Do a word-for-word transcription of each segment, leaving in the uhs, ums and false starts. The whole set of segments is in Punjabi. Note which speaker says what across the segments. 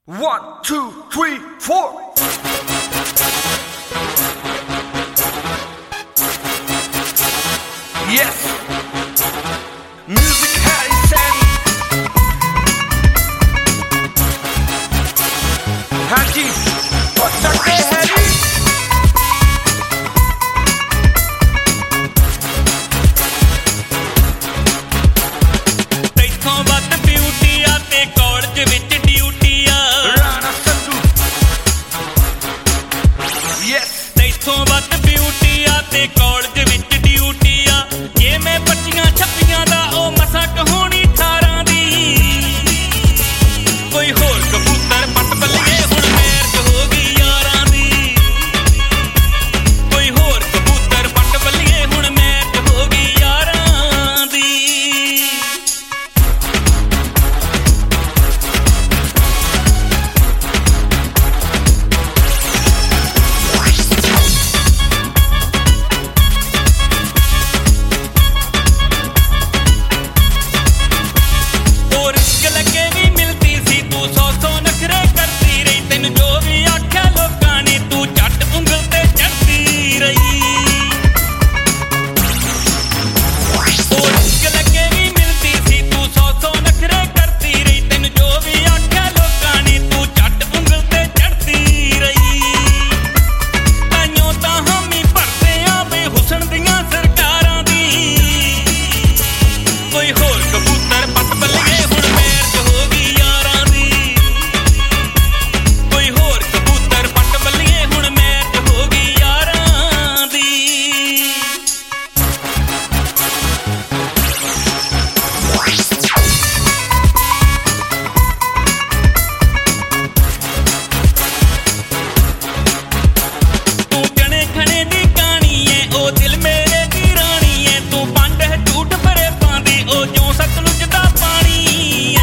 Speaker 1: One, two, three, four. Yes. Music Harry Sammy. Haji, what's that day, Harry?
Speaker 2: ਤੈਥੋਂ ਵੱਧ ਬਿਊਟੀ ਆ ਤੇ ਕਾਲਜ ਵਿੱਚ ਡਿਊਟੀ ਆ
Speaker 1: Rana Sandhu. Yes.
Speaker 2: ਤੈਥੋਂ ਵੱਧ ਬਿਊਟੀ ਆ ਤੇ ਕਾਲਜ ਵਿੱਚ ਡਿਊਟੀ ਆ ਜੇ ਮੈਂ ਪੱਚੀਆਂ ਛੱਪੀਆਂ ਦਾ ਉਹ ਮਸਾਂ ਕਹਾਣੀ ਅਠਾਰਾਂ ਦੀ ਕੋਈ ਹੋਰ ਕਬੂਤਰ ਪੱਟ ਬੱਲੀਏ ਹੁਣ ਮੈਚ ਹੋ ਗਈ ਯਾਰਾਂ ਦੀ ਕੋਈ ਹੋਰ ਕਬੂਤਰ ਪੱਟ ਬੱਲੀਏ ਹੁਣ ਮੈਚ ਹੋ ਗਈ ਯਾਰਾਂ ਦੀ ਹੋਰ ਰਿਸਕ ਲੱਗੇ ਵੀ ਮਿਲਦੀ ਸੀ ਤੂੰ ਸੌ ਸੌ ਨਖਰੇ ਕਰਦੀ ਰਹੀ ਤੈਨੂੰ ਜੋ ਵੀ ਆਖਿਆ ਲੋਕਾਂ ਨੇ ਤੂੰ ਝੱਟ ਉਂਗਲ ਤੇ ਚੜਦੀ ਰਹੀ ਹੋਰ ਰਿਸਕ ਲੱਗੇ ਵੀ ਮਿਲਦੀ ਸੀ ਤੂੰ ਸੌ ਸੌ ਨਖਰੇ ਕਰਦੀ ਰਹੀ ਤੈਨੂੰ ਜੋ ਵੀ ਆਖਿਆ ਲੋਕਾਂ ਨੇ ਤੂੰ ਝੱਟ ਉਂਗਲ ਤੇ ਚੜਦੀ ਰਹੀ ਤਾਈਓ ਤਾਂ ਹਾਮੀ ਭਰਦੇ ਆ ਬੇਹੁਸਨ ਦੀਆਂ ਸਰਕਾਰਾਂ ਦੀ ਕੋਈ ਹੋਰ ਕਬੂਤਰ ਪੱਟ ਬੱਲੀਏ ਹੁਣ ਮੈਚ ਹੋ ਗਈ ਯਾਰਾਂ ਦੀ ਕੋਈ ਹੋਰ ਕਬੂਤਰ ਪੱਟ ਬੱਲੀਏ ਹੁਣ ਮੈਚ ਹੋ ਗਈ ਯਾਰਾਂ ਦੀ ਤੂੰ ਜਣੇ ਖਣੇ ਦੀ ਕਹਾਣੀ ਏ ਉਹ ਦਿਲ ਮੇਰੇ ਦੀ ਰਾਣੀ ਏ ਤੂੰ ਪੰਡ ਹੈ ਝੂਠ ਭਰੇ ਪਾਉਂਦੀ ਉਹ ਜਿਉਂ ਸਤਲੁਜ ਦਾ ਪਾਣੀ ਏ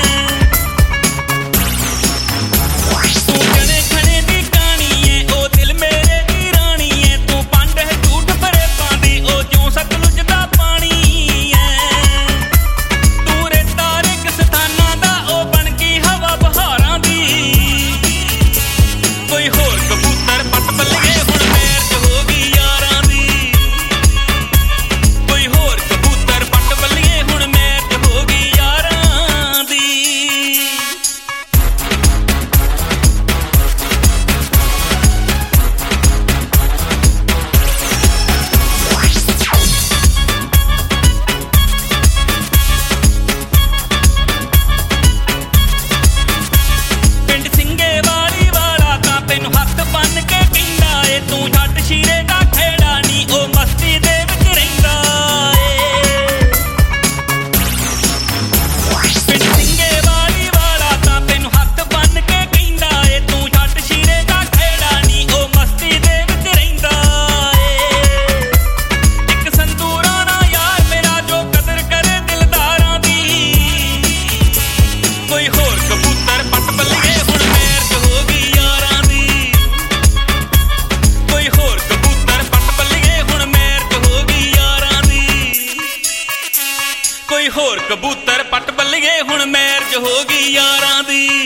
Speaker 2: ਤੂੰ ਜਣੇ ਖਣੇ ਦੀ ਕਹਾਣੀ ਏ ਉਹ ਦਿਲ ਮੇਰੇ ਦੀ ਰਾਣੀ ਏ ਤੂੰ ਪੰਡ ਹੈ ਝੂਠ ਭਰੇ ਪਾਉਂਦੀ ਉਹ ਜਿਉਂ ਸਤਲੁਜ ਦਾ ਪਾਣੀ ਏ ਤੂੰ ਰੇਤਾ ਰੇਕ ਸਥਾਨਾਂ ਦਾ ਉਹ ਬਣ ਗਈ ਹਵਾ ਬਹਾਰਾਂ ਦੀ ਕੋਈ ਹੋਰ ਕਬੂਤਰ ਪੱਟ ਬੱਲੀਏ ਹੁਣ ਮੈਚ ਹੋ ਗਈ ਯਾਰਾਂ ਦੀ ਕੋਈ ਹੋਰ ਕਬੂਤਰ ਪੱਟ ਬੱਲੀਏ ਹੁਣ ਮੈਚ ਹੋ ਗਈ ਯਾਰਾਂ ਦੀ ਪਿੰਡ ਸਿੰਘੇ ਵਾਲੀ ਵਾਲਾ ਤਾਂ ਤੈਨੂੰ ਹੱਥ ਬੰਨ ਕੇ ਕਹਿੰਦਾ ਏ ਤੂੰ ਛੱਡ ਸ਼ੀਰੇ ਦਾ ਖੇੜਾ ਨੀ ਉਹ ਮਸਤੀ ਦੇ ਵਿੱਚ ਰਹਿੰਦਾ ਏ ਪਿੰਡ ਸਿੰਘੇ ਵਾਲੀ ਵਾਲਾ ਤਾਂ ਤੈਨੂੰ ਹੱਥ ਬੰਨ ਕੇ ਕਹਿੰਦਾ ਏ ਤੂੰ ਛੱਡ ਸ਼ੀਰੇ ਦਾ ਖੇੜਾ ਨੀ ਉਹ ਮਸਤੀ ਦੇ ਵਿੱਚ ਰਹਿੰਦਾ ਏ ਇੱਕ ਸੰਦੂਰਾ ਨਾ ਯਾਰ ਮੇਰਾ ਜੋ ਕਦਰ ਕਰੇ ਦਿਲਦਾਰਾਂ ਦੀ ਕੋਈ ਹੋਰ ਕਬੂਤਰ ਪੱਟ ਬੱਲੀਏ ਹੁਣ ਮੈਚ ਹੋ ਗਈ ਯਾਰਾਂ ਦੀ ਕੋਈ ਹੋਰ ਕਬੂਤਰ ਪੱਟ ਬੱਲੀਏ ਹੁਣ ਮੈਚ ਹੋ ਗਈ ਯਾਰਾਂ ਦੀ ਕੋਈ ਹੋਰ ਕਬੂਤਰ ਪੱਟ ਬੱਲੀਏ ਹੁਣ ਮੈਚ ਹੋ ਗਈ ਯਾਰਾਂ ਦੀ